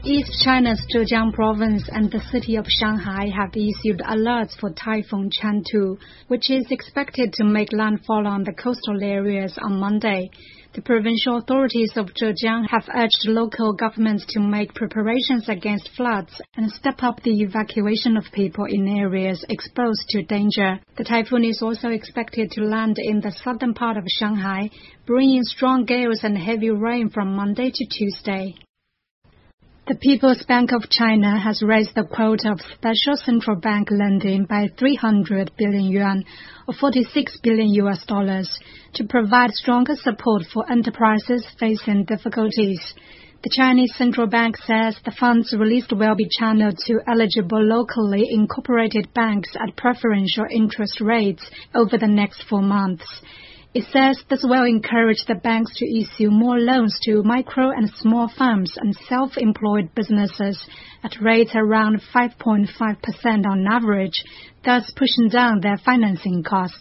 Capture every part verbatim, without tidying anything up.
East China's Zhejiang province and the city of Shanghai have issued alerts for Typhoon Chengdu, which is expected to make landfall on the coastal areas on Monday. The provincial authorities of Zhejiang have urged local governments to make preparations against floods and step up the evacuation of people in areas exposed to danger. The typhoon is also expected to land in the southern part of Shanghai, bringing strong gales and heavy rain from Monday to Tuesday. The People's Bank of China has raised the quota of special central bank lending by three hundred billion yuan, or forty-six billion U S dollars, to provide stronger support for enterprises facing difficulties. The Chinese central bank says the funds released will be channeled to eligible locally incorporated banks at preferential interest rates over the next four months. It says this will encourage the banks to issue more loans to micro and small firms and self-employed businesses at rates around five point five percent on average, thus pushing down their financing costs.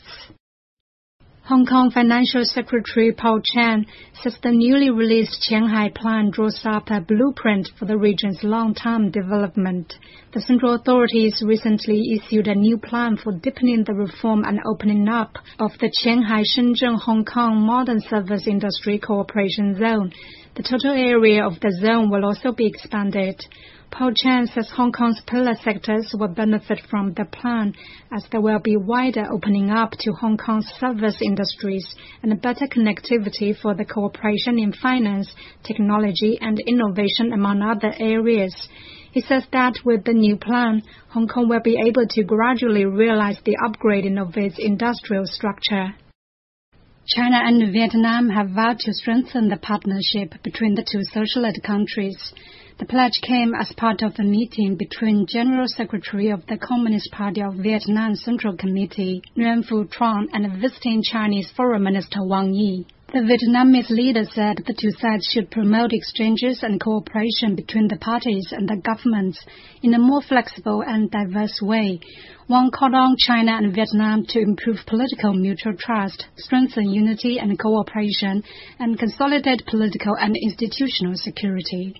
Hong Kong Financial Secretary Paul Chan says the newly released Qianhai Plan draws up a blueprint for the region's long-term development. The central authorities recently issued a new plan for deepening the reform and opening up of the Qianhai-Shenzhen-Hong Kong Modern Service Industry Cooperation Zone. The total area of the zone will also be expanded. Paul Chan says Hong Kong's pillar sectors will benefit from the plan as there will be wider opening up to Hong Kong's service industries and better connectivity for the cooperation in finance, technology and innovation among other areas. He says that with the new plan, Hong Kong will be able to gradually realize the upgrading of its industrial structure. China and Vietnam have vowed to strengthen the partnership between the two socialist countries. The pledge came as part of a meeting between General Secretary of the Communist Party of Vietnam Central Committee, Nguyen Phu Trong, and visiting Chinese Foreign Minister Wang Yi. The Vietnamese leader said the two sides should promote exchanges and cooperation between the parties and the governments in a more flexible and diverse way. Wang called on China and Vietnam to improve political mutual trust, strengthen unity and cooperation, and consolidate political and institutional security.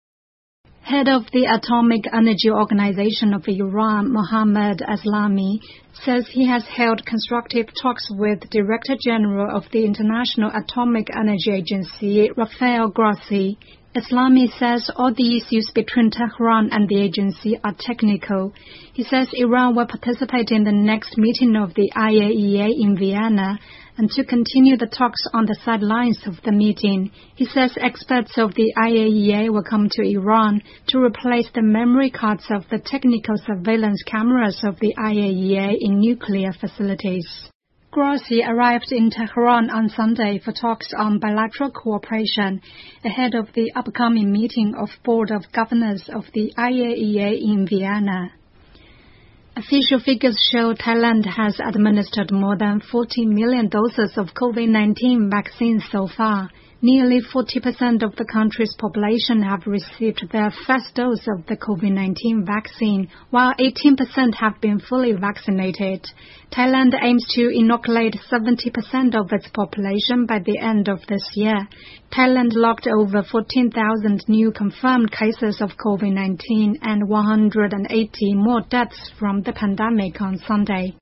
Head of the Atomic Energy Organization of Iran, Mohammad Eslami, says he has held constructive talks with Director General of the International Atomic Energy Agency, Rafael Grossi. Eslami says all the issues between Tehran and the agency are technical. He says Iran will participate in the next meeting of the I A E A in Vienna and to continue the talks on the sidelines of the meeting. He says experts of the I A E A will come to Iran to replace the memory cards of the technical surveillance cameras of the I A E A in nuclear facilities. Grossi arrived in Tehran on Sunday for talks on bilateral cooperation ahead of the upcoming meeting of Board of Governors of the I A E A in Vienna. Official figures show Thailand has administered more than forty million doses of COVID nineteen vaccines so far. Nearly forty percent of the country's population have received their first dose of the COVID nineteen vaccine, while eighteen percent have been fully vaccinated. Thailand aims to inoculate seventy percent of its population by the end of this year. Thailand logged over fourteen thousand new confirmed cases of COVID nineteen and one hundred eighty more deaths from the pandemic on Sunday.